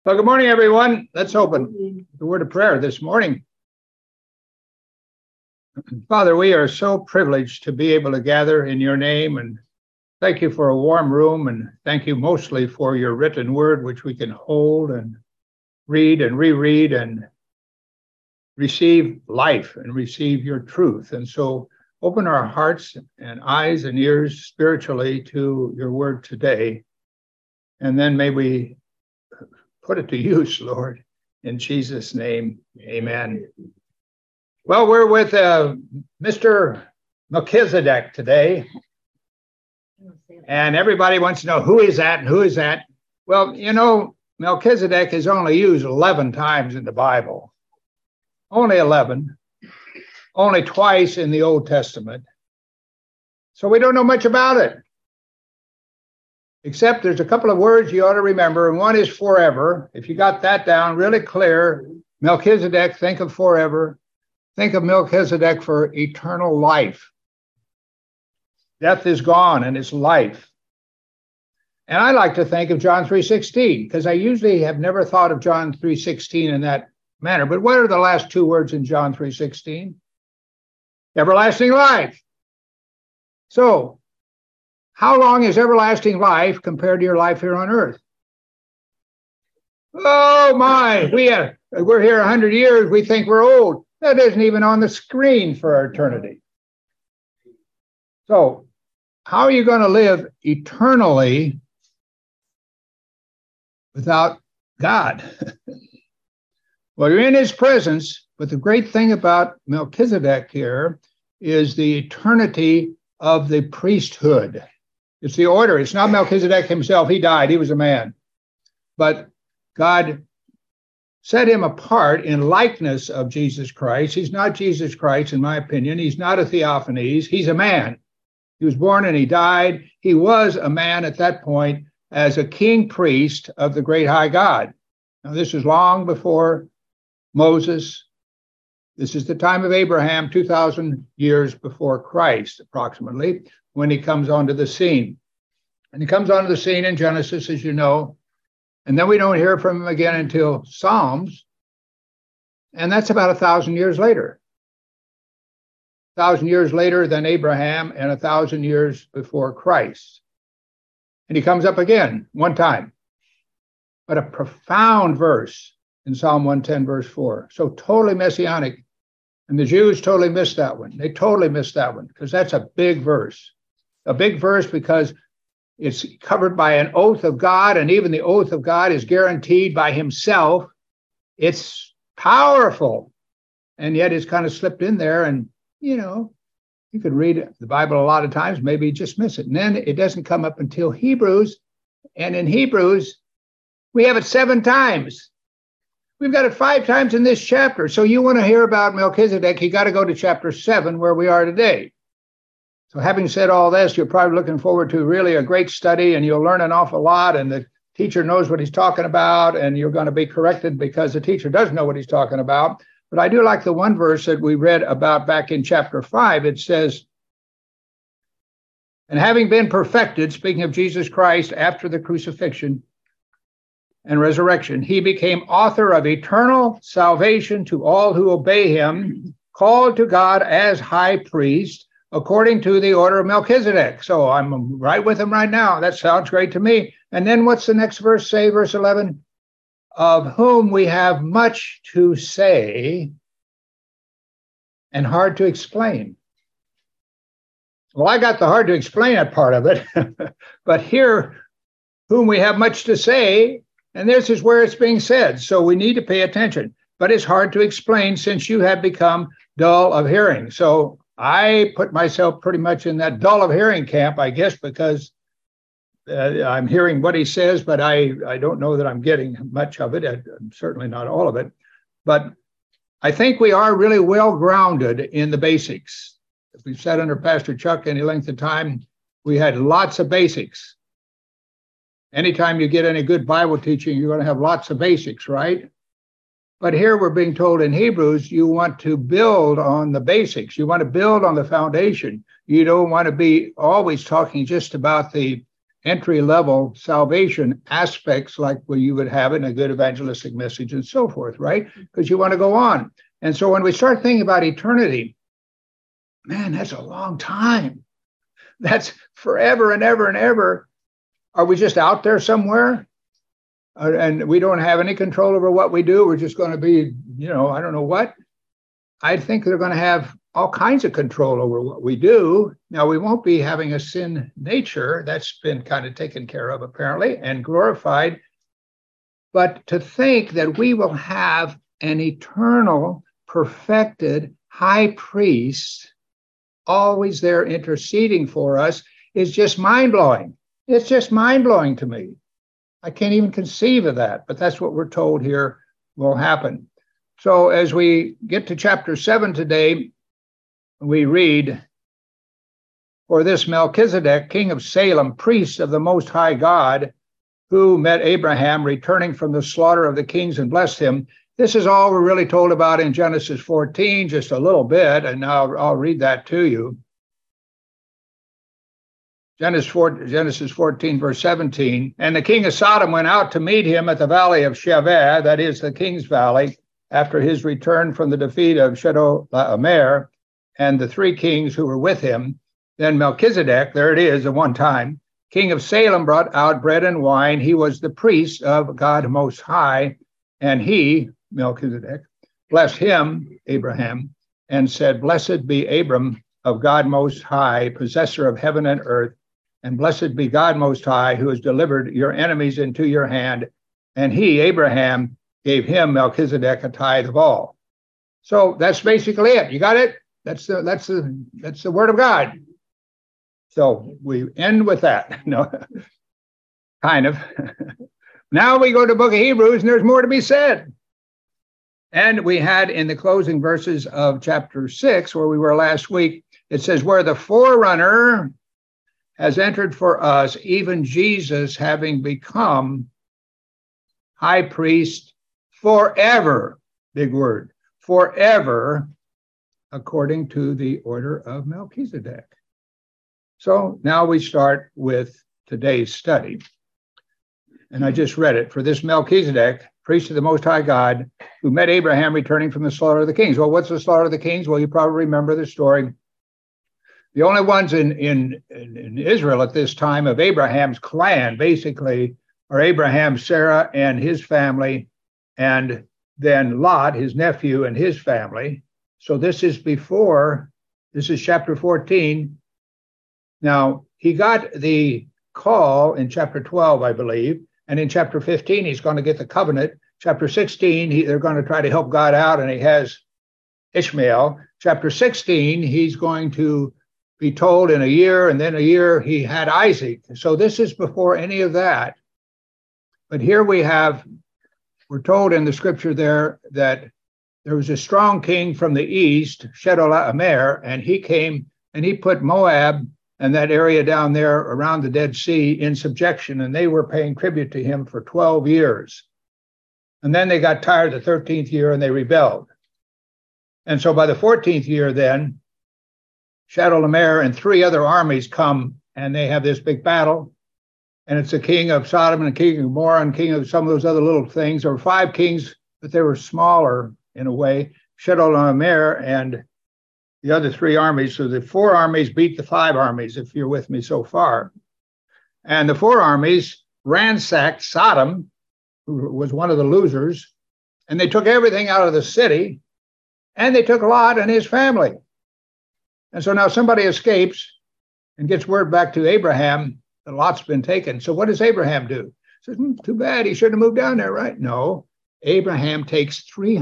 Well, good morning, everyone. Let's open the word of prayer this morning. Father, we are so privileged to be able to gather in your name, and thank you for a warm room, and thank you mostly for your written word, which we can hold and read and reread and receive life and receive your truth. And so open our hearts and eyes and ears spiritually to your word today, and then may we put it to use, Lord, in Jesus' name, amen. Well, we're with Mr. Melchizedek today, and everybody wants to know who is that and who is that. Well, you know, Melchizedek is only used 11 times in the Bible, only 11, only twice in the Old Testament. So we don't know much about it. Except there's a couple of words you ought to remember, and one is forever. If you got that down really clear, Melchizedek, think of forever. Think of Melchizedek for eternal life. Death is gone and it's life. And I like to think of John 3:16, because I usually have never thought of John 3:16 in that manner. But what are the last two words in John 3:16? Everlasting life. So, how long is everlasting life compared to your life here on earth? Oh my, we're here 100 years, we think we're old. That isn't even on the screen for our eternity. So, how are you going to live eternally without God? Well, you're in his presence, but the great thing about Melchizedek here is the eternity of the priesthood. It's the order. It's not Melchizedek himself. He died. He was a man. But God set him apart in likeness of Jesus Christ. He's not Jesus Christ, in my opinion. He's not a Theophanes. He's a man. He was born and he died. He was a man at that point as a king priest of the great high God. Now, this is long before Moses. This is the time of Abraham, 2,000 years before Christ, approximately, when he comes onto the scene. And he comes onto the scene in Genesis, as you know, and then we don't hear from him again until Psalms, and that's about 1,000 years later. 1,000 years later than Abraham and 1,000 years before Christ. And he comes up again, one time. But a profound verse in Psalm 110, verse 4. So totally messianic. And the Jews totally missed that one. They totally missed that one because that's a big verse. A big verse because it's covered by an oath of God, and even the oath of God is guaranteed by himself. It's powerful, and yet it's kind of slipped in there, and, you know, you could read the Bible a lot of times, maybe just miss it. And then it doesn't come up until Hebrews, and in Hebrews, we have it 7 times. We've got it 5 times in this chapter. So you want to hear about Melchizedek, you got to go to chapter 7, where we are today. So having said all this, you're probably looking forward to really a great study, and you'll learn an awful lot, and the teacher knows what he's talking about, and you're going to be corrected because the teacher does know what he's talking about. But I do like the one verse that we read about back in chapter 5. It says, and having been perfected, speaking of Jesus Christ after the crucifixion and resurrection, he became author of eternal salvation to all who obey him, called to God as high priest, according to the order of Melchizedek. So I'm right with him right now. That sounds great to me. And then what's the next verse say, verse 11? Of whom we have much to say and hard to explain. Well, I got the hard to explain that part of it. But here, whom we have much to say, and this is where it's being said. So we need to pay attention. But it's hard to explain since you have become dull of hearing. So I put myself pretty much in that dull of hearing camp, I guess, because I'm hearing what he says, but I don't know that I'm getting much of it. Certainly not all of it. But I think we are really well grounded in the basics. As we've said under Pastor Chuck any length of time, we had lots of basics. Anytime you get any good Bible teaching, you're going to have lots of basics, right? But here we're being told in Hebrews, you want to build on the basics. You want to build on the foundation. You don't want to be always talking just about the entry-level salvation aspects like what you would have in a good evangelistic message and so forth, right? Because you want to go on. And so when we start thinking about eternity, man, that's a long time. That's forever and ever and ever. Are we just out there somewhere? And we don't have any control over what we do? We're just going to be, I don't know what. I think they're going to have all kinds of control over what we do. Now, we won't be having a sin nature. That's been kind of taken care of, apparently, and glorified. But to think that we will have an eternal, perfected high priest always there interceding for us is just mind-blowing. It's just mind-blowing to me. I can't even conceive of that, but that's what we're told here will happen. So as we get to chapter 7 today, we read, "For this Melchizedek, king of Salem, priest of the Most High God, who met Abraham returning from the slaughter of the kings and blessed him." This is all we're really told about in Genesis 14, just a little bit, and now I'll read that to you. Genesis 14, verse 17, "And the king of Sodom went out to meet him at the valley of Shaveh," that is the king's valley, "after his return from the defeat of Chedorlaomer, and the three kings who were with him. Then Melchizedek," there it is, at one time, "king of Salem, brought out bread and wine. He was the priest of God Most High, and he," Melchizedek, "blessed him," Abraham, "and said, Blessed be Abram of God Most High, possessor of heaven and earth, and blessed be God Most High, who has delivered your enemies into your hand. And he, Abraham, gave him, Melchizedek, a tithe of all." So that's basically it. You got it? That's the word of God. So we end with that. No, kind of. Now we go to the book of Hebrews, and there's more to be said. And we had in the closing verses of chapter 6, where we were last week, it says, "Where the forerunner has entered for us, even Jesus, having become high priest forever," big word, "forever, according to the order of Melchizedek." So now we start with today's study. And I just read it. "For this Melchizedek, priest of the Most High God, who met Abraham returning from the slaughter of the kings." Well, what's the slaughter of the kings? Well, you probably remember the story. The only ones in Israel at this time of Abraham's clan, basically, are Abraham, Sarah, and his family, and then Lot, his nephew, and his family. So this is chapter 14. Now, he got the call in chapter 12, I believe, and in chapter 15, he's going to get the covenant. Chapter 16, they're going to try to help God out, and he has Ishmael. Chapter 16, he's going to be told in a year, and then a year he had Isaac. So this is before any of that. But here we're told in the scripture there that there was a strong king from the east, Chedorlaomer, and he came and he put Moab and that area down there around the Dead Sea in subjection, and they were paying tribute to him for 12 years. And then they got tired the 13th year and they rebelled. And so by the 14th year then, Chedorlaomer and three other armies come, and they have this big battle. And it's the king of Sodom and the king of Gomorrah and king of some of those other little things. There were 5 kings, but they were smaller in a way. Chedorlaomer and the other 3 armies. So the 4 armies beat the 5 armies, if you're with me so far. And the 4 armies ransacked Sodom, who was one of the losers, and they took everything out of the city, and they took Lot and his family. And so now somebody escapes and gets word back to Abraham that Lot's been taken. So what does Abraham do? He says, too bad, he shouldn't have moved down there, right? No. Abraham takes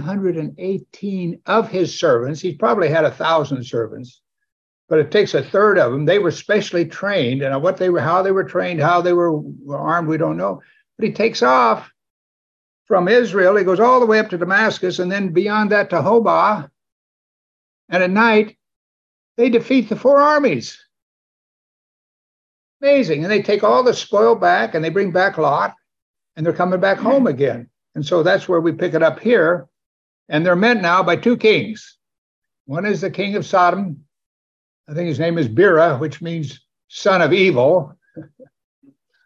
318 of his servants. He's probably had 1,000 servants, but it takes a third of them. They were specially trained, and how they were trained, how they were armed, we don't know. But he takes off from Israel. He goes all the way up to Damascus, and then beyond that to Hobah. And at night, they defeat the 4 armies. Amazing. And they take all the spoil back, and they bring back Lot, and they're coming back home again. And so that's where we pick it up here. And they're met now by 2 kings. One is the king of Sodom. I think his name is Bera, which means son of evil.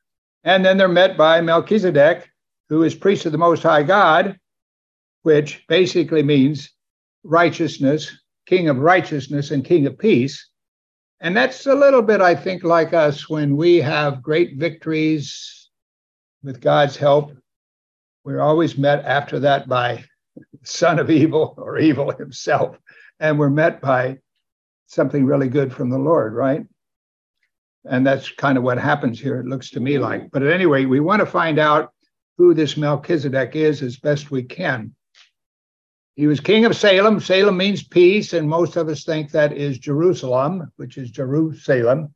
And then they're met by Melchizedek, who is priest of the Most High God, which basically means righteousness, king of righteousness and king of peace. And that's a little bit, I think, like us when we have great victories with God's help. We're always met after that by son of evil or evil himself. And we're met by something really good from the Lord, right? And that's kind of what happens here, it looks to me like. But at any rate, we want to find out who this Melchizedek is as best we can. He was king of Salem. Salem means peace, and most of us think that is Jerusalem, which is Jerusalem.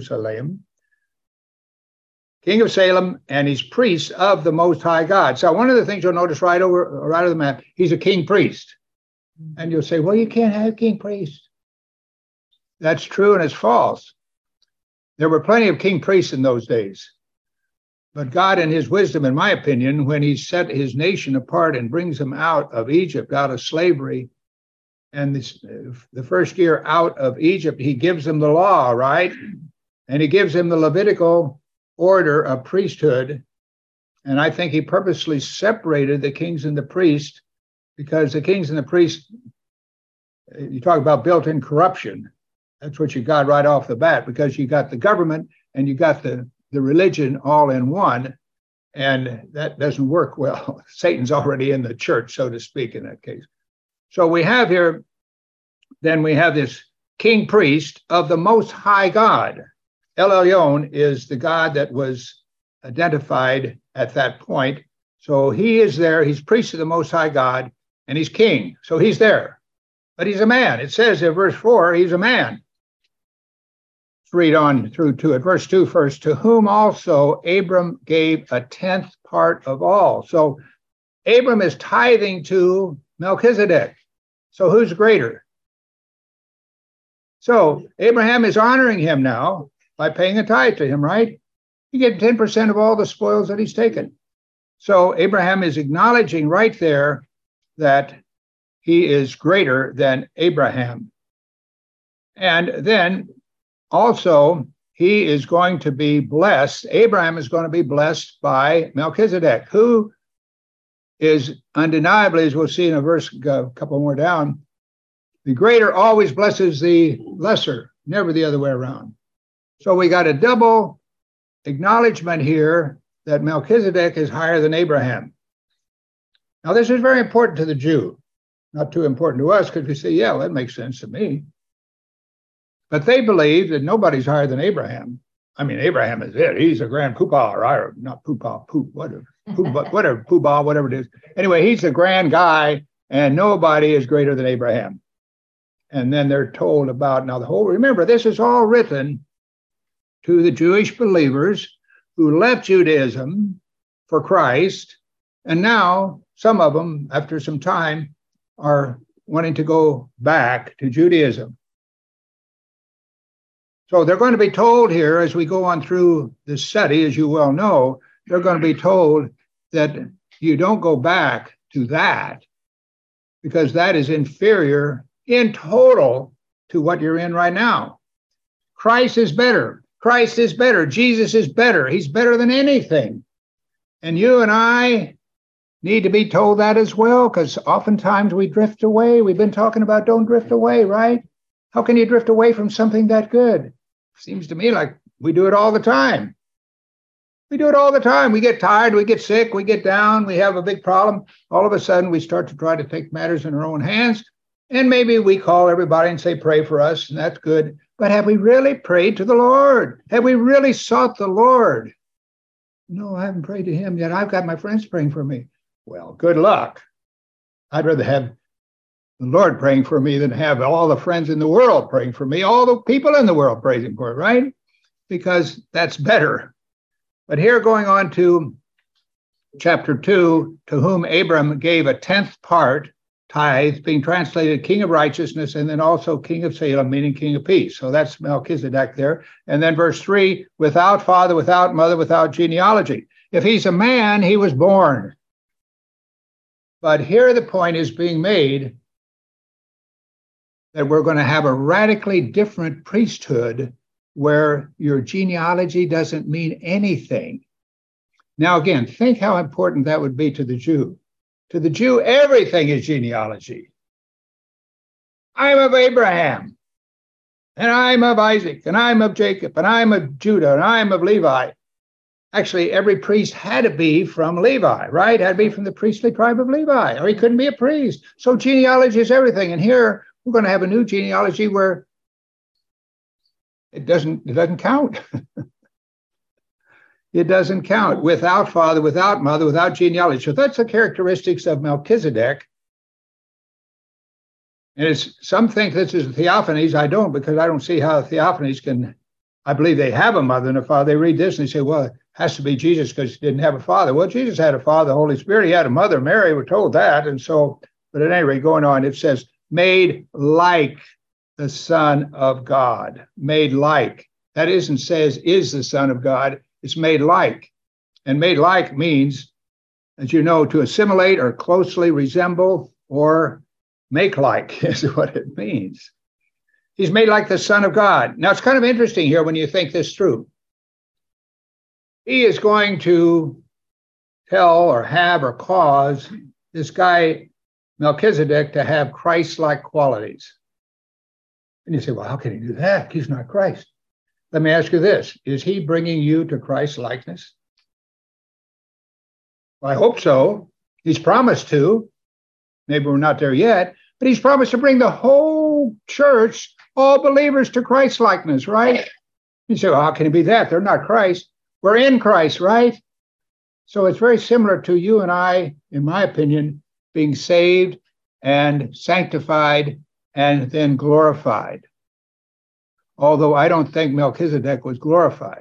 King of Salem, and he's priest of the Most High God. So one of the things you'll notice right over the map, he's a king priest. And you'll say, well, you can't have king priest. That's true and it's false. There were plenty of king priests in those days. But God, in his wisdom, in my opinion, when he set his nation apart and brings them out of Egypt, out of slavery, and the first year out of Egypt, he gives them the law, right? And he gives them the Levitical order of priesthood. And I think he purposely separated the kings and the priests, because the kings and the priests, you talk about built-in corruption. That's what you got right off the bat, because you got the government and you got the religion all in one, and that doesn't work well. Satan's already in the church, so to speak, in that case. So we have here, then we have this king priest of the Most High God. El Elyon is the God that was identified at that point. So he is there, he's priest of the Most High God, and he's king. So he's there, but he's a man. It says in verse 4, he's a man. Let's read on through to it. Verse 2 first, to whom also Abram gave a 10th part of all. So Abram is tithing to Melchizedek. So who's greater? So Abraham is honoring him now by paying a tithe to him, right? He gets 10% of all the spoils that he's taken. So Abraham is acknowledging right there that he is greater than Abraham. And then also, he is going to be blessed. Abraham is going to be blessed by Melchizedek, who is undeniably, as we'll see in a couple more down, the greater always blesses the lesser, never the other way around. So we got a double acknowledgement here that Melchizedek is higher than Abraham. Now, this is very important to the Jew, not too important to us, because we say, yeah, well, that makes sense to me. But they believe that nobody's higher than Abraham. I mean, Abraham is it. He's a grand poobah, or not poobah, whatever poobah, whatever it is. Anyway, he's a grand guy, and nobody is greater than Abraham. And then they're told about, now remember, this is all written to the Jewish believers who left Judaism for Christ, and now some of them, after some time, are wanting to go back to Judaism. So they're going to be told here, as we go on through this study, as you well know, they're going to be told that you don't go back to that, because that is inferior in total to what you're in right now. Christ is better. Christ is better. Jesus is better. He's better than anything. And you and I need to be told that as well, because oftentimes we drift away. We've been talking about don't drift away, right? How can you drift away from something that good? Seems to me like we do it all the time. We do it all the time. We get tired, we get sick, we get down, we have a big problem. All of a sudden, we start to try to take matters in our own hands. And maybe we call everybody and say, pray for us, and that's good. But have we really prayed to the Lord? Have we really sought the Lord? No, I haven't prayed to him yet. I've got my friends praying for me. Well, good luck. I'd rather have the Lord praying for me than have all the friends in the world praying for me, all the people in the world praising for it, right? Because that's better. But here, going on to chapter 2, to whom Abram gave a 10th part, tithe, being translated king of righteousness, and then also king of Salem, meaning king of peace. So that's Melchizedek there. And then verse 3, without father, without mother, without genealogy. If he's a man, he was born. But here the point is being made that we're going to have a radically different priesthood where your genealogy doesn't mean anything. Now, again, think how important that would be to the Jew. To the Jew, everything is genealogy. I'm of Abraham, and I'm of Isaac, and I'm of Jacob, and I'm of Judah, and I'm of Levi. Actually, every priest had to be from Levi, right? Had to be from the priestly tribe of Levi, or he couldn't be a priest. So genealogy is everything. And here we're going to have a new genealogy where it doesn't count. It doesn't count. Without father, without mother, without genealogy. So that's the characteristics of Melchizedek. And some think this is Theophanes. I don't, because I don't see how Theophanes can. I believe they have a mother and a father. They read this and they say, well, it has to be Jesus because he didn't have a father. Well, Jesus had a father, the Holy Spirit. He had a mother, Mary. We're told that. And so, but at any rate, going on, it says, made like the Son of God. Made like. That isn't says is the Son of God. It's made like. And made like means, as you know, to assimilate or closely resemble or make like is what it means. He's made like the Son of God. Now, it's kind of interesting here when you think this through. He is going to tell or have or cause this guy, Melchizedek, to have Christ-like qualities. And you say, well, how can he do that? He's not Christ. Let me ask you this. Is he bringing you to Christ-likeness? Well, I hope so. He's promised to. Maybe we're not there yet, but he's promised to bring the whole church, all believers, to Christ-likeness, right? You say, well, how can it be that? They're not Christ. We're in Christ, right? So it's very similar to you and I, in my opinion, being saved and sanctified and then glorified. Although I don't think Melchizedek was glorified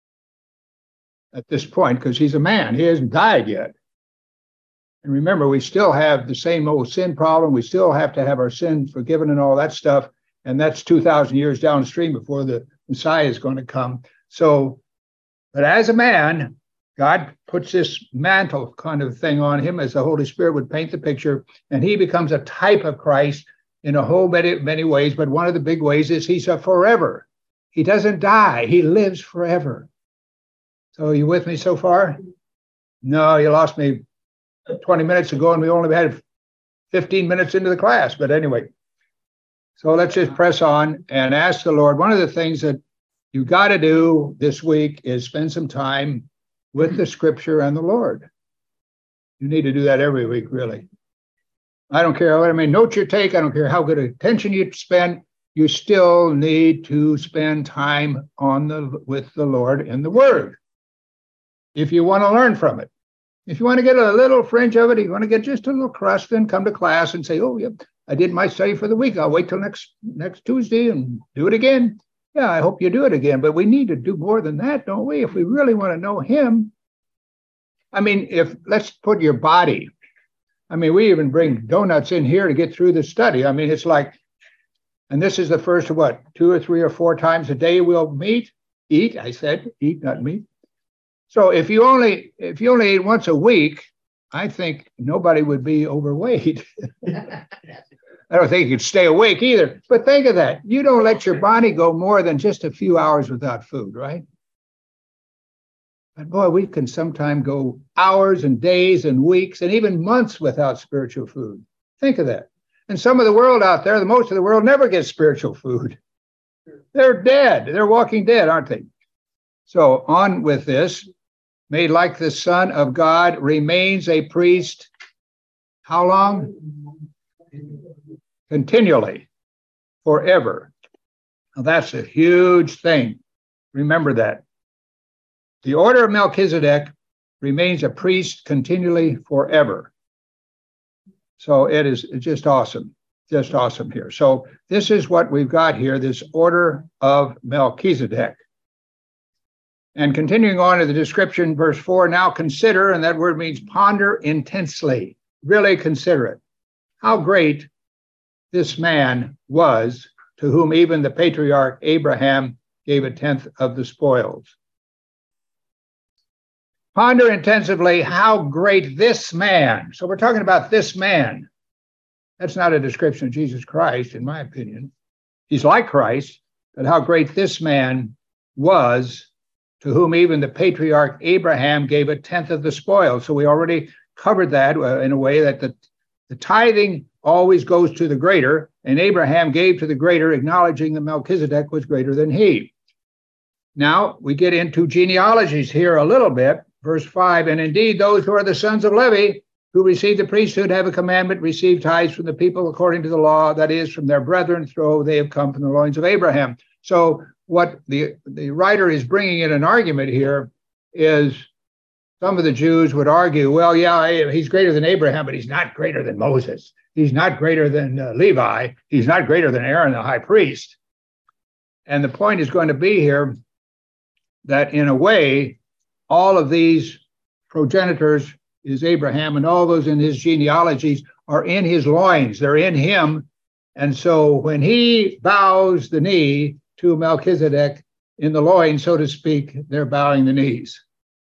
at this point because he's a man. He hasn't died yet. And remember, we still have the same old sin problem. We still have to have our sin forgiven and all that stuff. And that's 2,000 years downstream before the Messiah is going to come. So, but as a man, God puts this mantle kind of thing on him as the Holy Spirit would paint the picture. And he becomes a type of Christ in a whole many ways. But one of the big ways is he's a forever. He doesn't die. He lives forever. So are you with me so far? No, you lost me 20 minutes ago, and we only had 15 minutes into the class. But anyway, so let's just press on and ask the Lord. One of the things that you got to do this week is spend some time with the Scripture and the Lord. You need to do that every week, really. I don't care how many notes you take. I don't care how good attention you spend. You still need to spend time with the Lord in the Word if you want to learn from it. If you want to get a little fringe of it, you want to get just a little crust, then come to class and say, oh, yeah, I did my study for the week. I'll wait till next Tuesday and do it again. Yeah, I hope you do it again. But we need to do more than that, don't we? If we really want to know him. I mean, let's put your body. I mean, we even bring donuts in here to get through the study. I mean, it's like, and this is the first of what, 2 or 3 or 4 times a day we'll eat. I said eat, not meat. So if you only ate once a week, I think nobody would be overweight. I don't think you could stay awake either. But think of that. You don't let your body go more than just a few hours without food, right? But boy, we can sometimes go hours and days and weeks and even months without spiritual food. Think of that. And some of the world out there, most of the world never gets spiritual food. They're dead. They're walking dead, aren't they? So on with this. Made like the Son of God, remains a priest. How long? Continually, forever. Now, that's a huge thing. Remember that. The order of Melchizedek remains a priest continually forever. So it's just awesome. Just awesome here. So this is what we've got here, this order of Melchizedek. And continuing on to the description, verse 4, now consider, and that word means ponder intensely, really consider it, how great this man was, to whom even the patriarch Abraham gave 1/10 of the spoils. Ponder intensively how great this man. So we're talking about this man. That's not a description of Jesus Christ, in my opinion. He's like Christ, but how great this man was to whom even the patriarch Abraham gave a tenth of the spoil. So we already covered that in a way that the tithing always goes to the greater, and Abraham gave to the greater, acknowledging that Melchizedek was greater than he. Now we get into genealogies here a little bit. Verse 5, and indeed those who are the sons of Levi, who receive the priesthood, have a commandment, receive tithes from the people according to the law, that is, from their brethren, though they have come from the loins of Abraham. So what the writer is bringing in an argument here is some of the Jews would argue, well, yeah, he's greater than Abraham, but he's not greater than Moses. He's not greater than Levi. He's not greater than Aaron, the high priest. And the point is going to be here that in a way, all of these progenitors is Abraham, and all those in his genealogies are in his loins. They're in him. And so when he bows the knee to Melchizedek in the loins, so to speak, they're bowing the knees.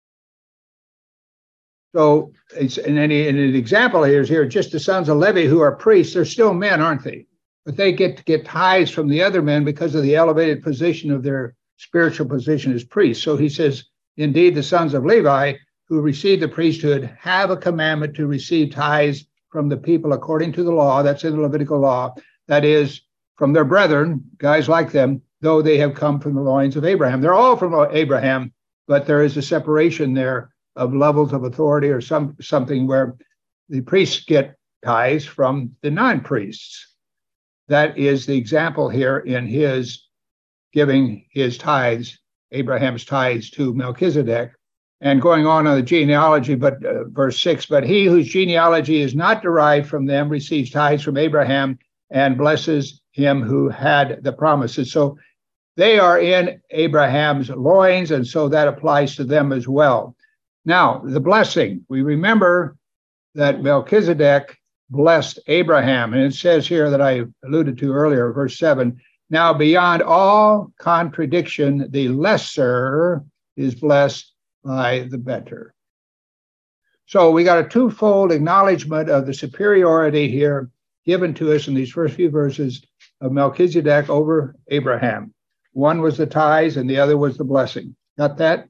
So it's an example here is here, just the sons of Levi who are priests. They're still men, aren't they? But they get to get tithes from the other men because of the elevated position of their spiritual position as priests. So he says, indeed, the sons of Levi who receive the priesthood have a commandment to receive tithes from the people according to the law. That's in the Levitical law. That is, from their brethren, guys like them, though they have come from the loins of Abraham. They're all from Abraham, but there is a separation there of levels of authority or something where the priests get tithes from the non-priests. That is the example here in his giving his tithes, Abraham's tithes to Melchizedek. And going on the genealogy, but verse 6, but he whose genealogy is not derived from them receives tithes from Abraham and blesses him who had the promises. So they are in Abraham's loins, and so that applies to them as well. Now, the blessing, we remember that Melchizedek blessed Abraham, and it says here that I alluded to earlier, verse 7, now beyond all contradiction, the lesser is blessed by the better. So we got a twofold acknowledgement of the superiority here given to us in these first few verses of Melchizedek over Abraham. One was the tithes and the other was the blessing. Got that?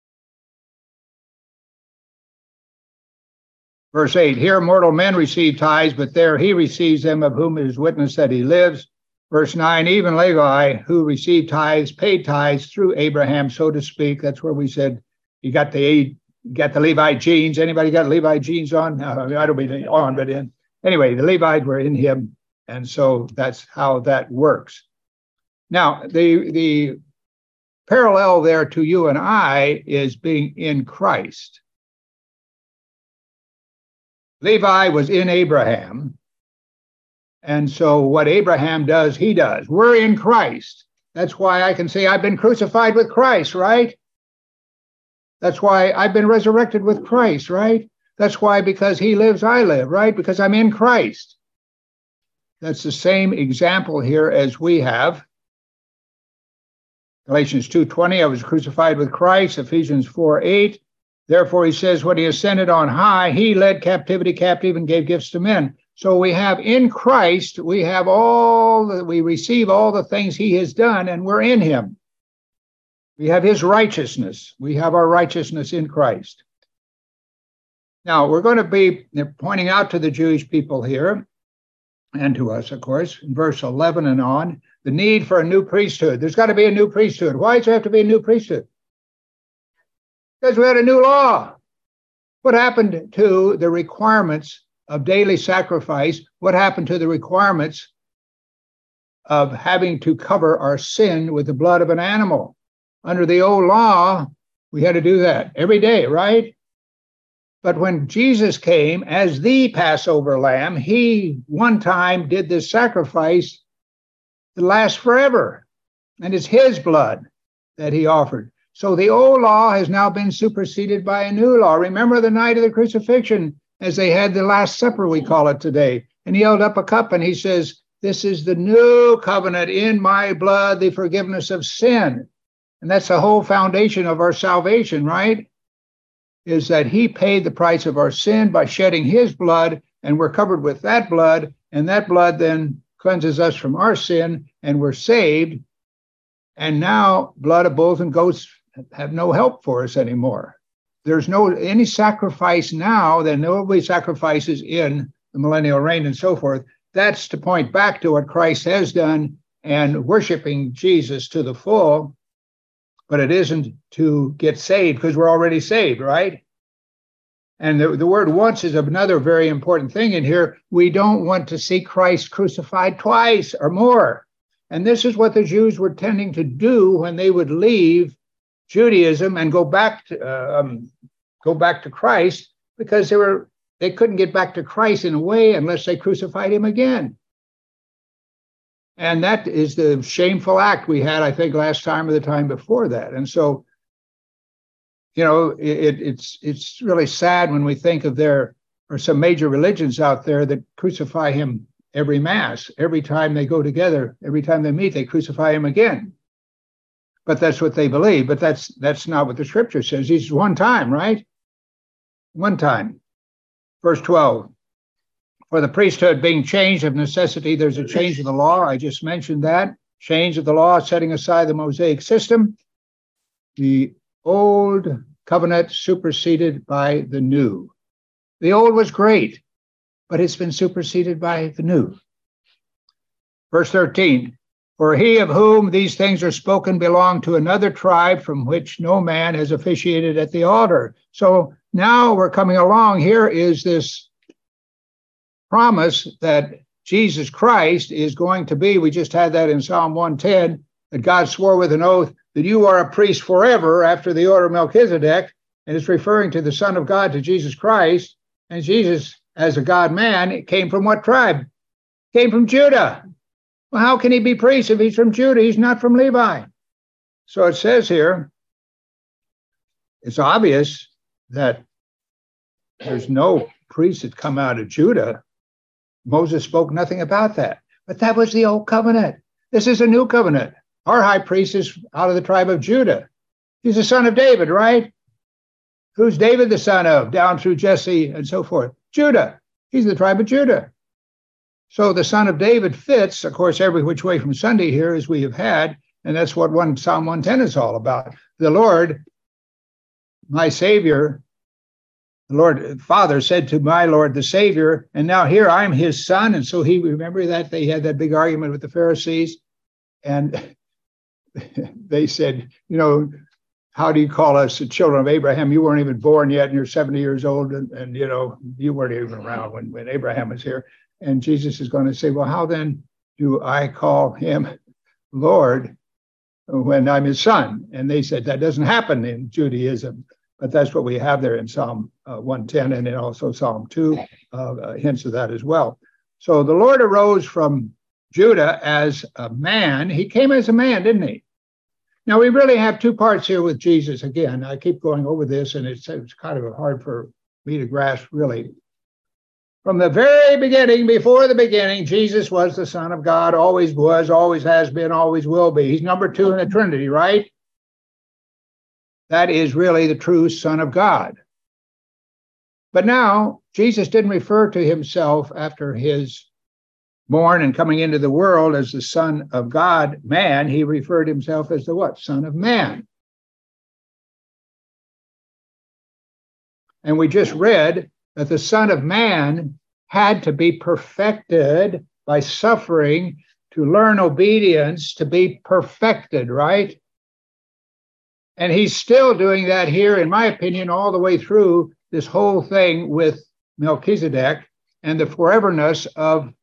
Verse 8, here mortal men receive tithes, but there he receives them of whom it is witnessed that he lives. Verse 9, even Levi, who received tithes, paid tithes through Abraham, so to speak. That's where we said you got the Levi genes. Anybody got Levi genes on? I don't mean on, but in. Anyway, the Levites were in him, and so that's how that works. Now, the parallel there to you and I is being in Christ. Levi was in Abraham, and so what Abraham does, he does. We're in Christ. That's why I can say I've been crucified with Christ, right? That's why I've been resurrected with Christ, right? That's why because he lives, I live, right? Because I'm in Christ. That's the same example here as we have. Galatians 2:20, I was crucified with Christ. Ephesians 4:8. Therefore, he says, when he ascended on high, he led captivity captive and gave gifts to men. So we have in Christ, we receive all the things he has done, and we're in him. We have his righteousness. We have our righteousness in Christ. Now, we're going to be pointing out to the Jewish people here, and to us, of course, in verse 11 and on, the need for a new priesthood. There's got to be a new priesthood. Why does there have to be a new priesthood? Because we had a new law. What happened to the requirements of daily sacrifice? What happened to the requirements of having to cover our sin with the blood of an animal? Under the old law, we had to do that every day, right? But when Jesus came as the Passover lamb, he one time did this sacrifice that lasts forever. And it's his blood that he offered. So the old law has now been superseded by a new law. Remember the night of the crucifixion, as they had the Last Supper, we call it today. And he held up a cup and he says, this is the new covenant in my blood, the forgiveness of sin. And that's the whole foundation of our salvation, right? Is that he paid the price of our sin by shedding his blood, and we're covered with that blood, and that blood then cleanses us from our sin, and we're saved. And now blood of bulls and goats have no help for us anymore. There's no any sacrifice now, then there will be sacrifices in the millennial reign and so forth. That's to point back to what Christ has done and worshiping Jesus to the full, but it isn't to get saved because we're already saved, right? And the word once is another very important thing in here. We don't want to see Christ crucified twice or more. And this is what the Jews were tending to do when they would leave Judaism and go back to Christ, because they couldn't get back to Christ in a way unless they crucified him again. And that is the shameful act we had, I think, last time or the time before that. And so, you know, it's really sad when we think of there are some major religions out there that crucify him every Mass. Every time they go together, every time they meet, they crucify him again. But that's what they believe. But that's not what the Scripture says. He's one time, right? One time. Verse 12. For the priesthood being changed of necessity, there's a change of the law. I just mentioned that. Change of the law, setting aside the Mosaic system. The old covenant superseded by the new. The old was great, but it's been superseded by the new. Verse 13. For he of whom these things are spoken belonged to another tribe from which no man has officiated at the altar. So now we're coming along. Here is this promise that Jesus Christ is going to be. We just had that in Psalm 110, that God swore with an oath that you are a priest forever after the order of Melchizedek. And it's referring to the Son of God, to Jesus Christ. And Jesus, as a God-man, came from what tribe? Came from Judah. Well, how can he be priest if he's from Judah? He's not from Levi. So it says here, it's obvious that there's no priest that come out of Judah. Moses spoke nothing about that. But that was the old covenant. This is a new covenant. Our high priest is out of the tribe of Judah. He's the son of David, right? Who's David the son of? Down through Jesse and so forth. Judah. He's the tribe of Judah. So the son of David fits, of course, every which way from Sunday here, as we have had, and that's what Psalm 110 is all about. The Lord, my Savior, the Lord Father said to my Lord, the Savior, and now here I'm his son. And so remember that they had that big argument with the Pharisees, and they said, you know, how do you call us the children of Abraham? You weren't even born yet, and you're 70 years old, and you know, you weren't even around when Abraham was here. And Jesus is going to say, well, how then do I call him Lord when I'm his son? And they said that doesn't happen in Judaism, but that's what we have there in Psalm 110 and then also Psalm 2, hints of that as well. So the Lord arose from Judah as a man. He came as a man, didn't he? Now, we really have two parts here with Jesus. Again, I keep going over this, and it's kind of hard for me to grasp, really. From the very beginning, before the beginning, Jesus was the Son of God, always was, always has been, always will be. He's number two in the Trinity, right? That is really the true Son of God. But now, Jesus didn't refer to himself after his born and coming into the world as the Son of God, man. He referred himself as the what? Son of Man. And we just read that the Son of Man had to be perfected by suffering to learn obedience, to be perfected, right? And he's still doing that here, in my opinion, all the way through this whole thing with Melchizedek and the foreverness of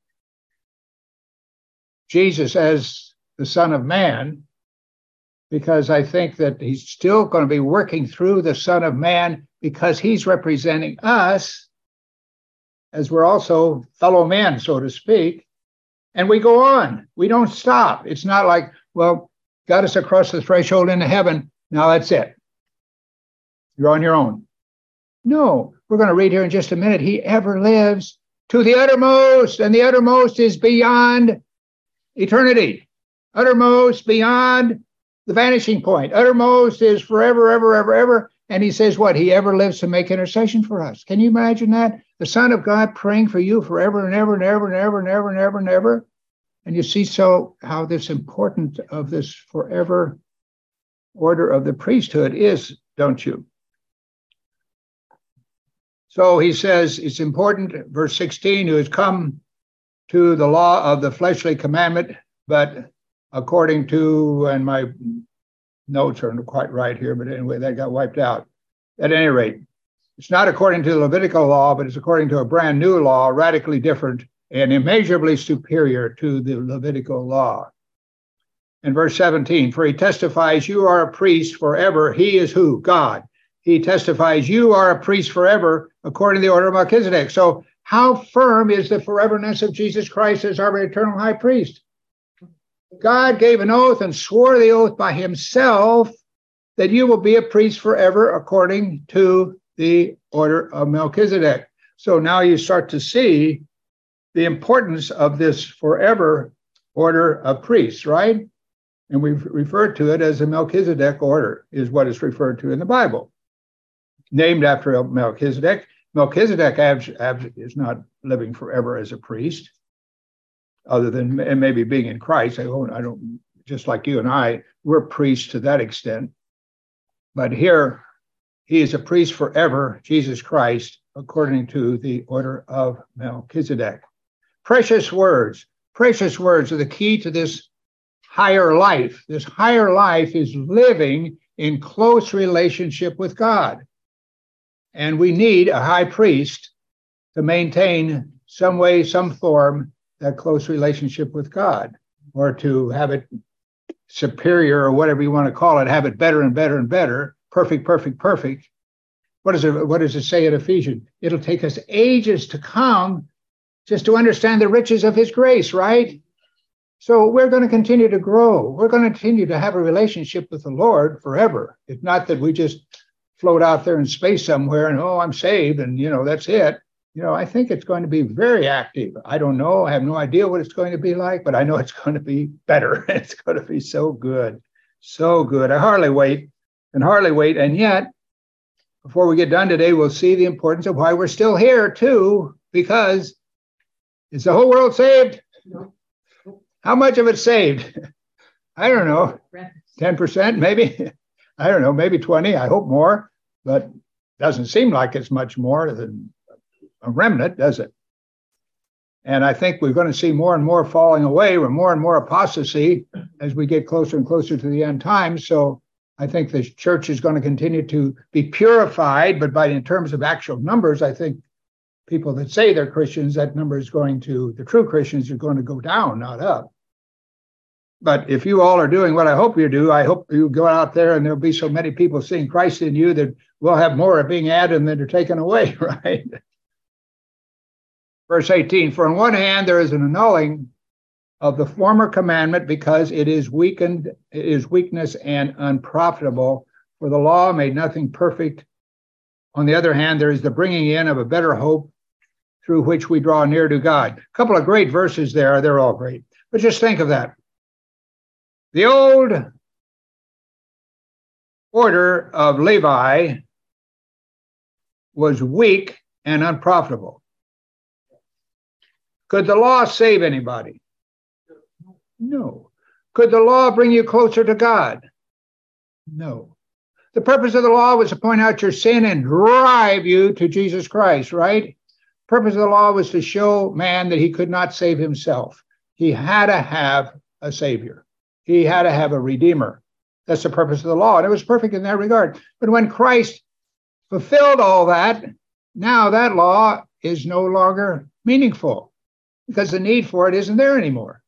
Jesus as the Son of Man, because I think that he's still going to be working through the Son of Man because he's representing us as we're also fellow men, so to speak. And we go on. We don't stop. It's not like, well, got us across the threshold into heaven. Now that's it. You're on your own. No, we're going to read here in just a minute. He ever lives to the uttermost, and the uttermost is beyond eternity. Uttermost, beyond the vanishing point. Uttermost is forever, ever, ever, ever. And he says what? He ever lives to make intercession for us. Can you imagine that? The Son of God praying for you forever and ever and ever and ever and ever and ever and ever. And you see how this important of this forever order of the priesthood is, don't you? So he says it's important, verse 16, who has come to the law of the fleshly commandment, but according to, and my notes aren't quite right here, but anyway, that got wiped out. At any rate, it's not according to the Levitical law, but it's according to a brand new law, radically different and immeasurably superior to the Levitical law. In verse 17, for he testifies, you are a priest forever. He is who? God. He testifies, you are a priest forever, according to the order of Melchizedek. So how firm is the foreverness of Jesus Christ as our eternal high priest? God gave an oath and swore the oath by himself that you will be a priest forever, according to the order of Melchizedek. So now you start to see the importance of this forever order of priests, right? And we've referred to it as a Melchizedek order, is what is referred to in the Bible. Named after Melchizedek. Melchizedek is not living forever as a priest, other than maybe being in Christ. I don't, just like you and I, we're priests to that extent. But here, he is a priest forever, Jesus Christ, according to the order of Melchizedek. Precious words are the key to this higher life. This higher life is living in close relationship with God. And we need a high priest to maintain some way, some form, that close relationship with God, or to have it superior, or whatever you want to call it, have it better and better and better, perfect. What does it say in Ephesians? It'll take us ages to come just to understand the riches of his grace, right? So we're going to continue to grow. We're going to continue to have a relationship with the Lord forever. It's not that we just float out there in space somewhere and, oh, I'm saved, and, that's it. I think it's going to be very active. I don't know. I have no idea what it's going to be like, but I know it's going to be better. It's going to be so good. So good. I hardly wait. And yet, before we get done today, we'll see the importance of why we're still here, too, because is the whole world saved? No. How much of it's saved? I don't know. 10%, maybe? I don't know, maybe 20. I hope more, but it doesn't seem like it's much more than a remnant, does it? And I think we're going to see more and more falling away, or more and more apostasy as we get closer and closer to the end times. So I think the church is going to continue to be purified, but in terms of actual numbers, I think people that say they're Christians, that number is the true Christians are going to go down, not up. But if you all are doing what I hope you do, I hope you go out there and there'll be so many people seeing Christ in you that we'll have more being added than are taken away, right? Verse 18, for on one hand, there is an annulling of the former commandment because it is weakened, it is weakness and unprofitable, for the law made nothing perfect. On the other hand, there is the bringing in of a better hope through which we draw near to God. A couple of great verses there. They're all great. But just think of that. The old order of Levi was weak and unprofitable. Could the law save anybody? No. Could the law bring you closer to God? No. The purpose of the law was to point out your sin and drive you to Jesus Christ, right? The purpose of the law was to show man that he could not save himself. He had to have a savior. He had to have a redeemer. That's the purpose of the law. And it was perfect in that regard. But when Christ fulfilled all that, now that law is no longer meaningful because the need for it isn't there anymore.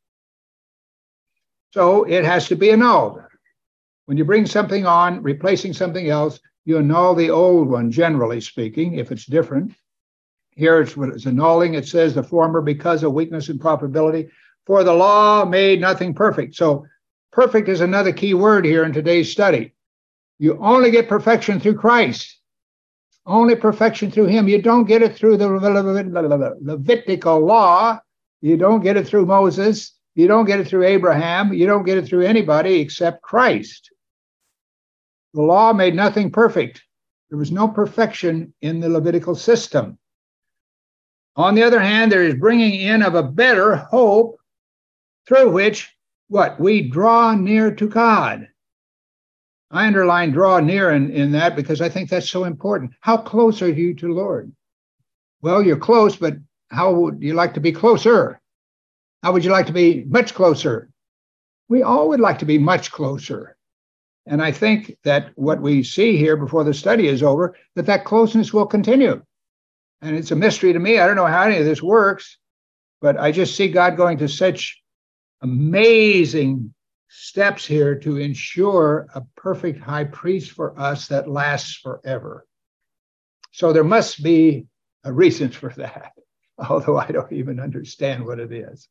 So it has to be annulled. When you bring something on, replacing something else, you annul the old one, generally speaking, if it's different. Here it's annulling. It says the former because of weakness and profitability. For the law made nothing perfect. So perfect is another key word here in today's study. You only get perfection through Christ. Only perfection through him. You don't get it through the Levitical law. You don't get it through Moses. You don't get it through Abraham. You don't get it through anybody except Christ. The law made nothing perfect. There was no perfection in the Levitical system. On the other hand, there is bringing in of a better hope through which, what? We draw near to God. I underline draw near in that because I think that's so important. How close are you to the Lord? Well, you're close, but how would you like to be closer? How would you like to be much closer? We all would like to be much closer. And I think that what we see here before the study is over, that closeness will continue. And it's a mystery to me. I don't know how any of this works, but I just see God going to such amazing steps here to ensure a perfect high priest for us that lasts forever. So there must be a reason for that, although I don't even understand what it is.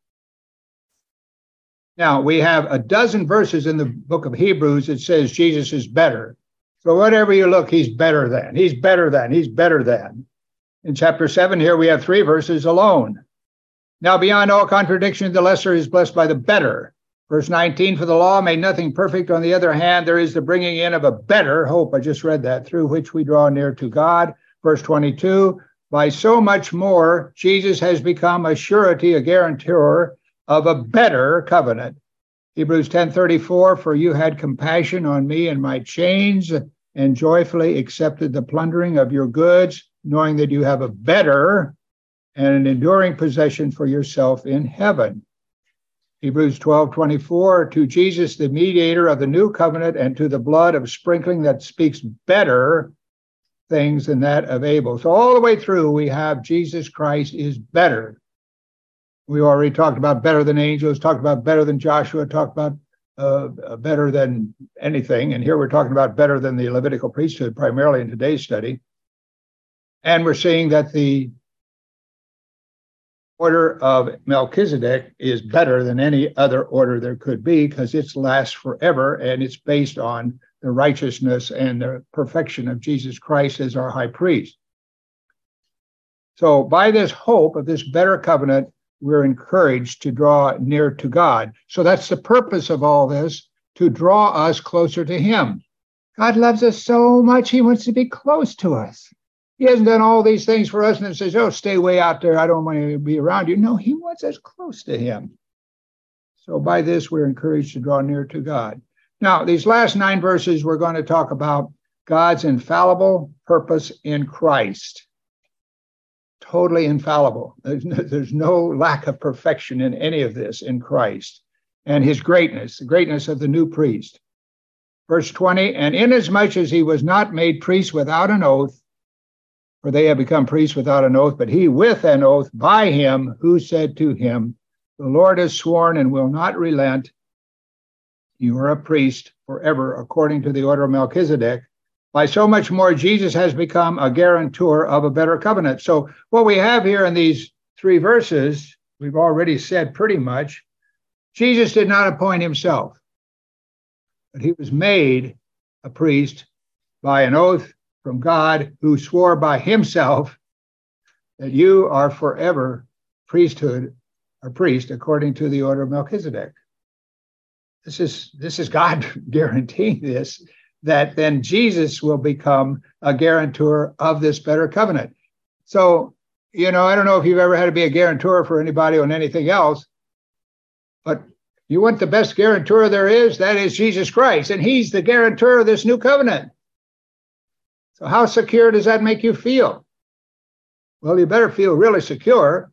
Now, we have a dozen verses in the book of Hebrews that says Jesus is better. So whatever you look, he's better than, he's better than, he's better than. In chapter 7 here, we have 3 verses alone. Now, beyond all contradiction, the lesser is blessed by the better. Verse 19, for the law made nothing perfect. On the other hand, there is the bringing in of a better hope. I just read that, through which we draw near to God. Verse 22, by so much more, Jesus has become a surety, a guarantor of a better covenant. Hebrews 10:34, for you had compassion on me and my chains, and joyfully accepted the plundering of your goods, knowing that you have a better and an enduring possession for yourself in heaven. Hebrews 12:24, to Jesus, the mediator of the new covenant, and to the blood of sprinkling that speaks better things than that of Abel. So all the way through, we have Jesus Christ is better. We already talked about better than angels, talked about better than Joshua, talked about better than anything. And here we're talking about better than the Levitical priesthood, primarily in today's study. And we're seeing that the order of Melchizedek is better than any other order there could be because it lasts forever, and it's based on the righteousness and the perfection of Jesus Christ as our high priest. So by this hope of this better covenant, we're encouraged to draw near to God. So that's the purpose of all this, to draw us closer to him. God loves us so much, he wants to be close to us. He hasn't done all these things for us and then says, oh, stay way out there, I don't want to be around you. No, he wants us close to him. So by this, we're encouraged to draw near to God. Now, these last 9 verses, we're going to talk about God's infallible purpose in Christ. Totally infallible. There's no lack of perfection in any of this in Christ. And his greatness, the greatness of the new priest. Verse 20, and inasmuch as he was not made priest without an oath, for they have become priests without an oath, but he with an oath by him who said to him, the Lord has sworn and will not relent. You are a priest forever, according to the order of Melchizedek. By so much more, Jesus has become a guarantor of a better covenant. So what we have here in these 3 verses, we've already said pretty much, Jesus did not appoint himself, but he was made a priest by an oath from God, who swore by himself that you are forever priesthood or priest according to the order of Melchizedek. This is God guaranteeing this, that then Jesus will become a guarantor of this better covenant. So, I don't know if you've ever had to be a guarantor for anybody on anything else, but you want the best guarantor there is, that is Jesus Christ, and he's the guarantor of this new covenant. So how secure does that make you feel? Well, you better feel really secure.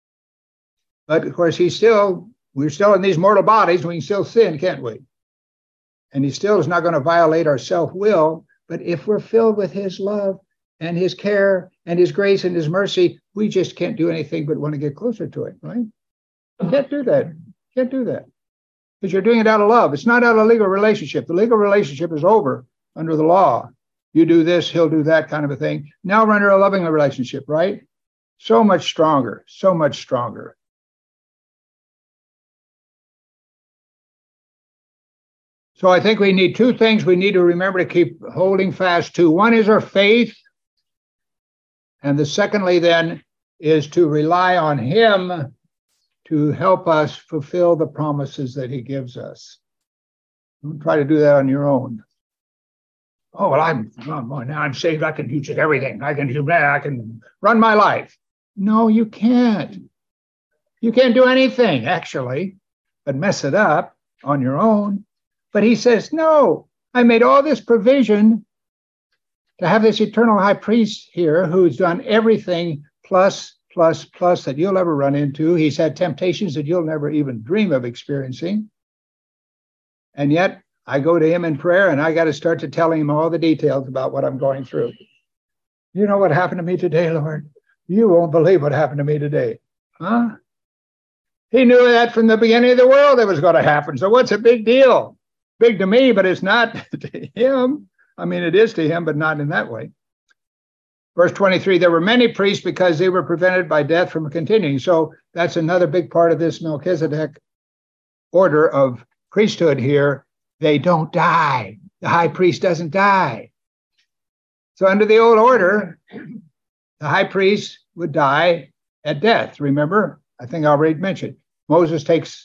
But of course, we're still in these mortal bodies. We can still sin, can't we? And he still is not going to violate our self-will. But if we're filled with his love and his care and his grace and his mercy, we just can't do anything but want to get closer to it, right? You can't do that. Can't do that. Because you're doing it out of love. It's not out of a legal relationship. The legal relationship is over under the law. You do this, he'll do that kind of a thing. Now we're under a loving relationship, right? So much stronger, so much stronger. So I think we need 2 things we need to remember to keep holding fast to. One is our faith. And the secondly then is to rely on him to help us fulfill the promises that he gives us. Don't try to do that on your own. Oh, well, now I'm saved. I can do just everything. I can do that. I can run my life. No, you can't. You can't do anything, actually, but mess it up on your own. But he says, no, I made all this provision to have this eternal high priest here who's done everything plus that you'll ever run into. He's had temptations that you'll never even dream of experiencing. And yet I go to him in prayer and I got to start to telling him all the details about what I'm going through. You know what happened to me today, Lord? You won't believe what happened to me today. Huh? He knew that from the beginning of the world it was going to happen. So what's a big deal? Big to me, but it's not to him. I mean, it is to him, but not in that way. Verse 23, there were many priests because they were prevented by death from continuing. So that's another big part of this Melchizedek order of priesthood here. They don't die. The high priest doesn't die. So under the old order, the high priest would die at death. Remember, I think I already mentioned, Moses takes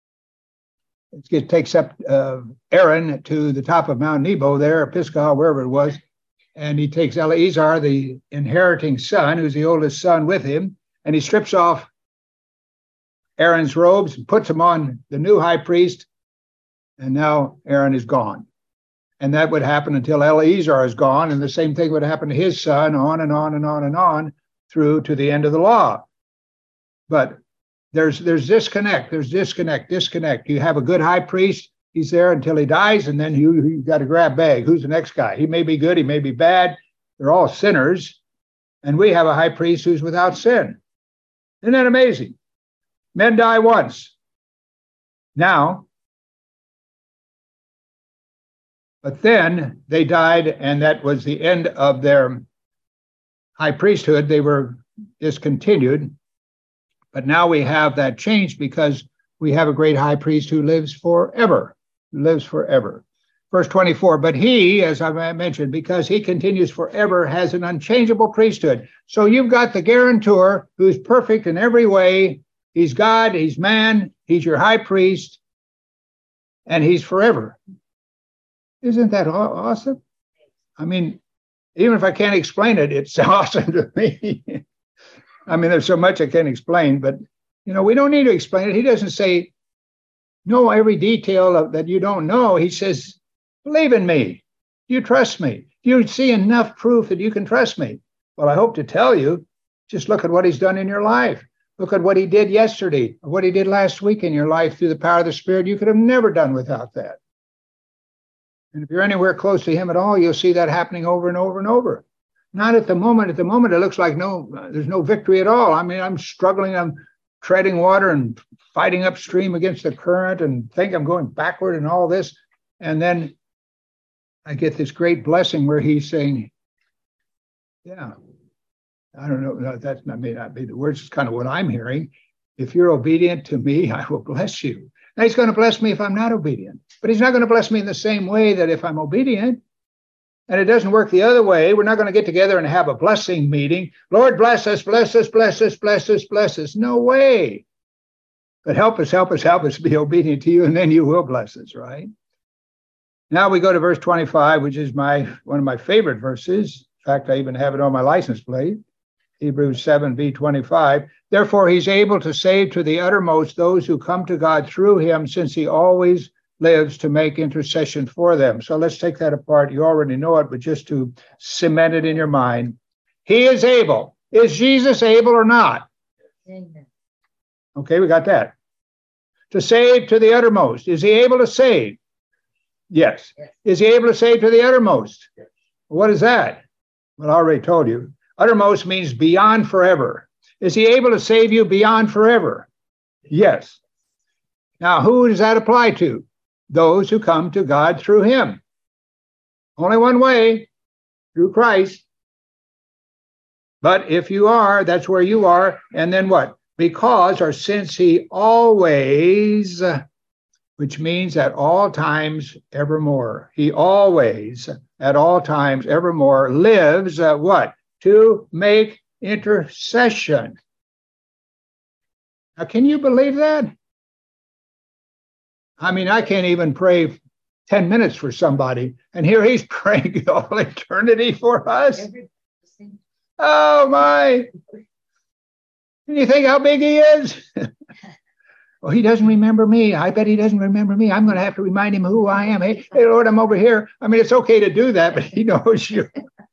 up Aaron to the top of Mount Nebo there, or Pisgah, wherever it was, and he takes Eleazar, the inheriting son, who's the oldest son, with him, and he strips off Aaron's robes and puts them on the new high priest, and now Aaron is gone. And that would happen until Eleazar is gone, and the same thing would happen to his son, on and on and on and on, through to the end of the law. But there's disconnect. There's disconnect. You have a good high priest. He's there until he dies, and then you got to grab bag. Who's the next guy? He may be good. He may be bad. They're all sinners. And we have a high priest who's without sin. Isn't that amazing? Men die once. Now, but then they died, and that was the end of their high priesthood. They were discontinued. But now we have that change because we have a great high priest who lives forever. Verse 24, but he, as I mentioned, because he continues forever, has an unchangeable priesthood. So you've got the guarantor who's perfect in every way. He's God, he's man, he's your high priest, and he's forever. Isn't that awesome? I mean, even if I can't explain it, it's awesome to me. I mean, there's so much I can't explain, but, we don't need to explain it. He doesn't say, know every detail that you don't know. He says, believe in me. You trust me. You see enough proof that you can trust me. Well, I hope to tell you, just look at what he's done in your life. Look at what he did yesterday, or what he did last week in your life through the power of the Spirit. You could have never done without that. And if you're anywhere close to him at all, you'll see that happening over and over and over. Not at the moment. At the moment, it looks like there's no victory at all. I mean, I'm struggling. I'm treading water and fighting upstream against the current and think I'm going backward and all this. And then I get this great blessing where he's saying, yeah, I don't know, that may not be the words, it's kind of what I'm hearing. If you're obedient to me, I will bless you. Now he's going to bless me if I'm not obedient, but he's not going to bless me in the same way that if I'm obedient. And it doesn't work the other way. We're not going to get together and have a blessing meeting. Lord, bless us, bless us, bless us, bless us, bless us. No way. But help us to be obedient to you, and then you will bless us, right? Now we go to verse 25, which is one of my favorite verses. In fact, I even have it on my license plate. Hebrews 7:25. Therefore, he's able to save to the uttermost those who come to God through him, since he always lives to make intercession for them. So let's take that apart. You already know it, but just to cement it in your mind. He is able. Is Jesus able or not? Amen. Okay, we got that. To save to the uttermost. Is he able to save? Yes. Is he able to save to the uttermost? Yes. What is that? Well, I already told you. Uttermost means beyond forever. Is he able to save you beyond forever? Yes. Now, who does that apply to? Those who come to God through him. Only one way, through Christ. But if you are, that's where you are. And then what? Because or since he always, which means at all times evermore. He always, at all times evermore, lives, what? To make intercession. Now, can you believe that? I mean, I can't even pray 10 minutes for somebody, and here he's praying all eternity for us. Oh, my. Can you think how big he is? Well, he doesn't remember me. I bet he doesn't remember me. I'm going to have to remind him who I am. Hey, Lord, I'm over here. I mean, it's okay to do that, but he knows you.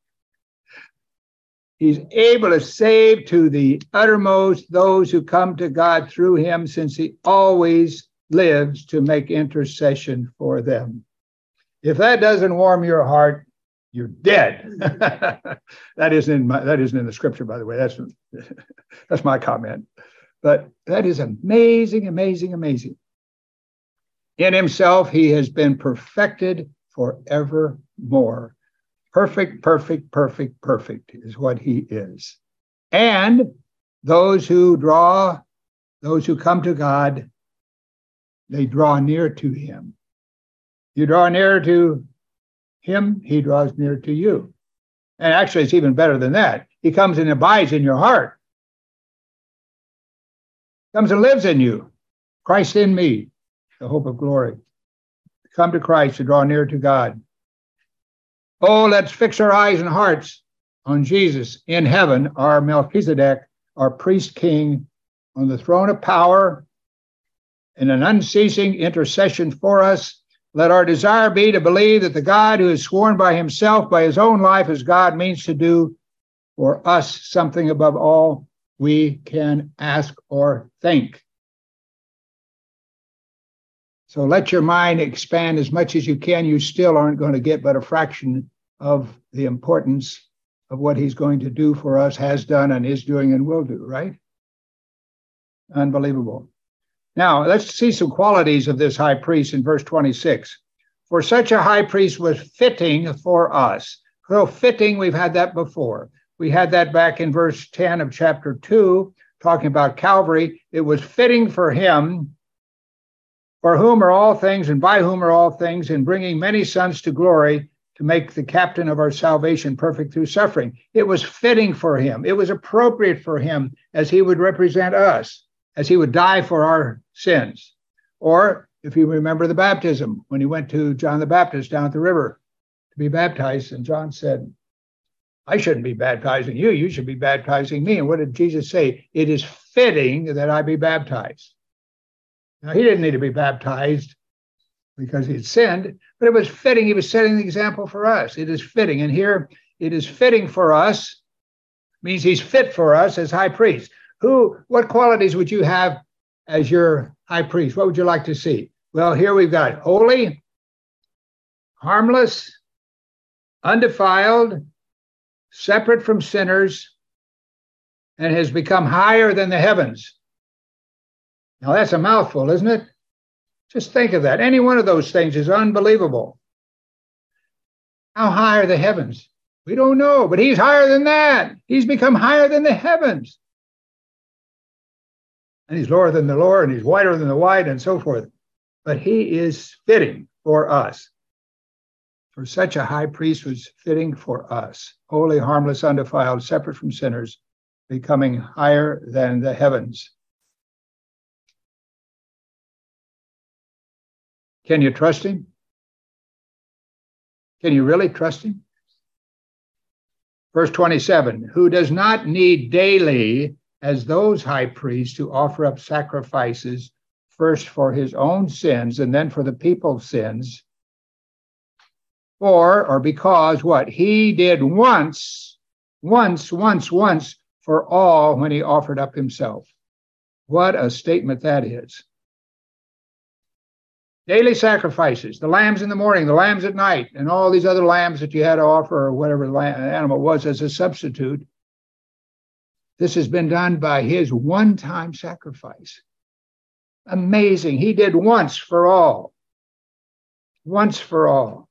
He's able to save to the uttermost those who come to God through him, since he always lives to make intercession for them. If that doesn't warm your heart, you're dead. That isn't in the scripture, by the way. That's my comment. But that is amazing, amazing, amazing. In himself, he has been perfected forevermore. Perfect, perfect, perfect, perfect is what he is. And those who come to God, they draw near to him. You draw near to him, he draws near to you. And actually, it's even better than that. He comes and abides in your heart. Comes and lives in you. Christ in me, the hope of glory. Come to Christ to draw near to God. Oh, let's fix our eyes and hearts on Jesus in heaven, our Melchizedek, our priest king, on the throne of power, in an unceasing intercession for us. Let our desire be to believe that the God who has sworn by himself, by his own life as God, means to do for us something above all we can ask or think. So let your mind expand as much as you can. You still aren't going to get but a fraction of the importance of what he's going to do for us, has done and is doing and will do, right? Unbelievable. Now, let's see some qualities of this high priest in verse 26. For such a high priest was fitting for us. So fitting, we've had that before. We had that back in verse 10 of chapter 2, talking about Calvary. It was fitting for him, for whom are all things and by whom are all things, in bringing many sons to glory, to make the captain of our salvation perfect through suffering. It was fitting for him. It was appropriate for him, as he would represent us, as he would die for our sins. Or if you remember the baptism, when he went to John the Baptist down at the river to be baptized, and John said, I shouldn't be baptizing you. You should be baptizing me. And what did Jesus say? It is fitting that I be baptized. Now, he didn't need to be baptized because he had sinned, but it was fitting. He was setting the example for us. It is fitting. And here, it is fitting for us, means he's fit for us as high priest. What qualities would you have as your high priest? What would you like to see? Well, here we've got holy, harmless, undefiled, separate from sinners, and has become higher than the heavens. Now, that's a mouthful, isn't it? Just think of that. Any one of those things is unbelievable. How high are the heavens? We don't know, but he's higher than that. He's become higher than the heavens. And he's lower than the lower, and he's wider than the wide, and so forth. But he is fitting for us. For such a high priest was fitting for us. Holy, harmless, undefiled, separate from sinners, becoming higher than the heavens. Can you trust him? Can you really trust him? Verse 27, who does not need daily, as those high priests, to offer up sacrifices, first for his own sins and then for the people's sins, or because what? He did once for all when he offered up himself. What a statement that is. Daily sacrifices, the lambs in the morning, the lambs at night, and all these other lambs that you had to offer, or whatever the animal was as a substitute. This has been done by his one-time sacrifice. Amazing. He did once for all. Once for all.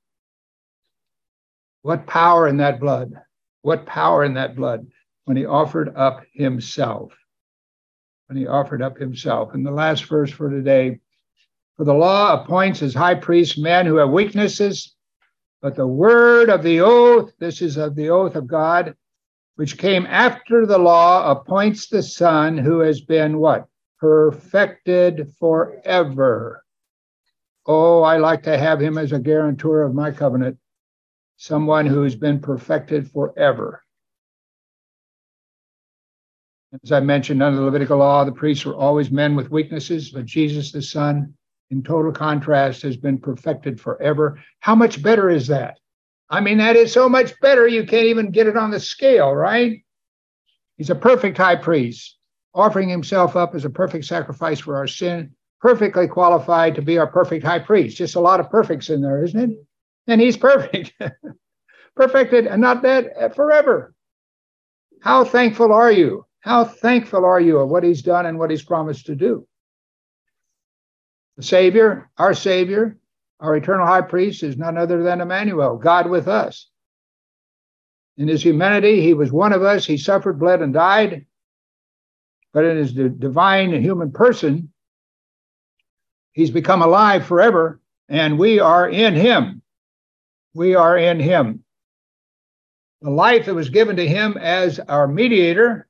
What power in that blood. What power in that blood when he offered up himself. When he offered up himself. And the last verse for today, for the law appoints as high priests men who have weaknesses, but the word of the oath, this is of the oath of God, which came after the law, appoints the Son who has been what? Perfected forever. Oh, I like to have him as a guarantor of my covenant, someone who has been perfected forever. As I mentioned, under the Levitical law, the priests were always men with weaknesses, but Jesus, the Son, in total contrast, has been perfected forever. How much better is that? I mean, that is so much better, you can't even get it on the scale, right? He's a perfect high priest, offering himself up as a perfect sacrifice for our sin, perfectly qualified to be our perfect high priest. Just a lot of perfects in there, isn't it? And he's perfect, perfected and not dead forever. How thankful are you? How thankful are you of what he's done and what he's promised to do? The Savior, our eternal high priest is none other than Emmanuel, God with us. In his humanity, he was one of us. He suffered, bled, and died. But in his divine and human person, he's become alive forever, and we are in him. We are in him. The life that was given to him as our mediator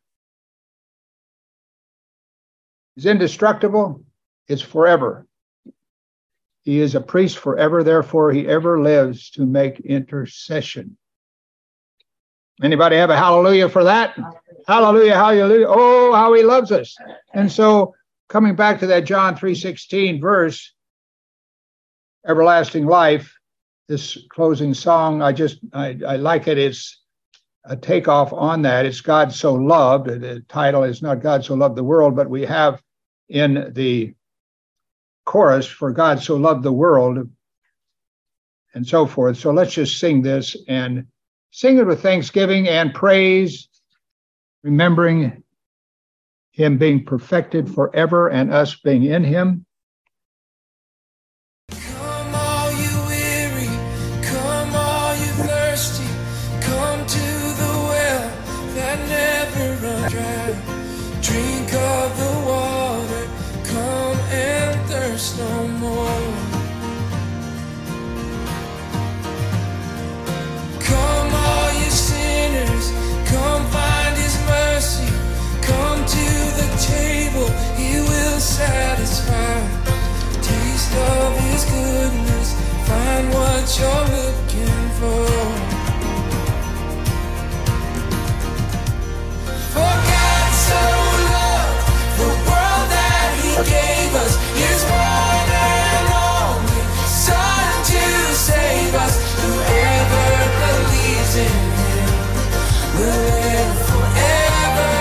is indestructible. It's forever. He is a priest forever, therefore he ever lives to make intercession. Anybody have a hallelujah for that? Hallelujah, hallelujah. Oh, how he loves us. And so coming back to that John 3:16 verse, everlasting life, this closing song, I like it. It's a takeoff on that. It's God so loved. The title is not God so loved the world, but we have in the chorus, for God so loved the world, and so forth. So let's just sing this and sing it with thanksgiving and praise, remembering him being perfected forever and us being in him. Come all you weary, come all you thirsty, come to the well that never runs dry. Drink of the water, come and thirst no more. Come all you sinners, come find his mercy, come to the table, he will satisfy. Taste of his goodness, find what you're looking for. For God so loved the world that he gave us his one and only Son to save us. Whoever believes in him will live forever.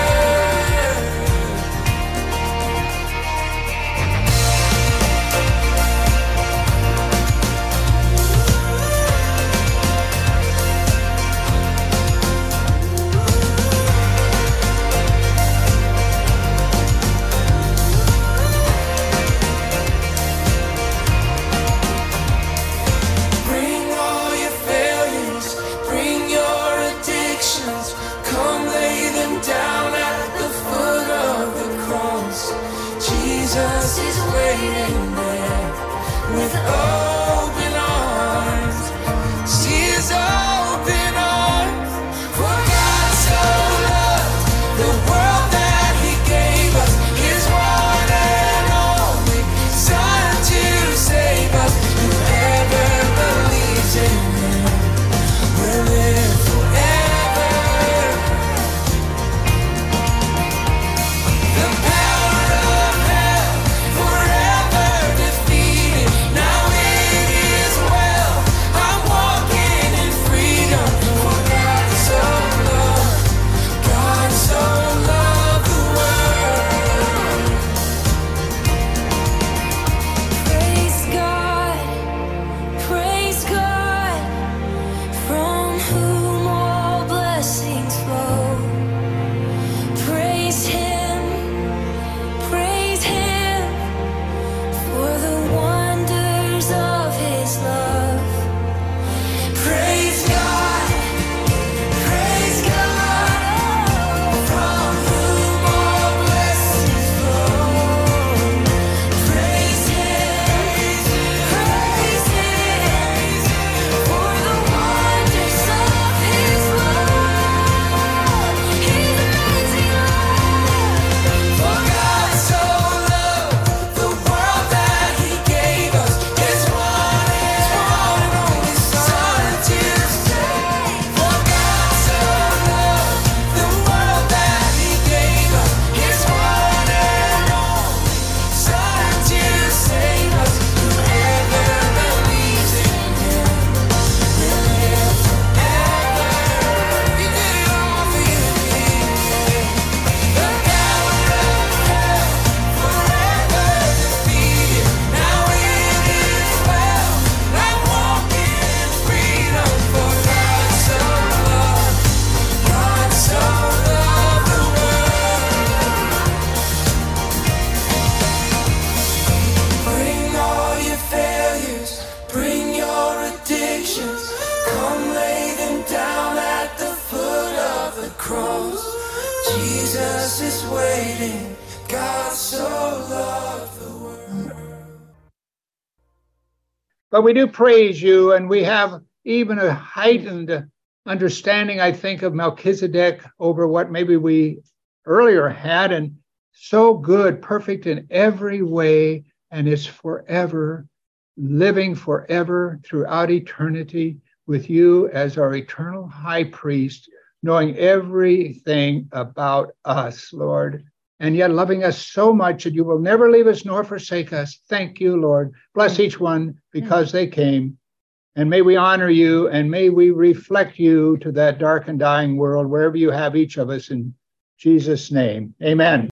Bring all your failures, bring your addictions, come lay them down at the foot of the cross. Jesus is waiting there with open arms. See his open arms. For God so loved the world that he gave us his one and only Son to save us. Whoever believes in him will live forever. The power of hell forever defeated. Now Jesus is waiting. God so loved the world. But we do praise you, and we have even a heightened understanding, I think, of Melchizedek over what maybe we earlier had, and so good, perfect in every way, and is forever, living forever throughout eternity with you as our eternal high priest, knowing everything about us, Lord, and yet loving us so much that you will never leave us nor forsake us. Thank you, Lord. Bless each one because they came. And may we honor you, and may we reflect you to that dark and dying world, wherever you have each of us, in Jesus' name. Amen.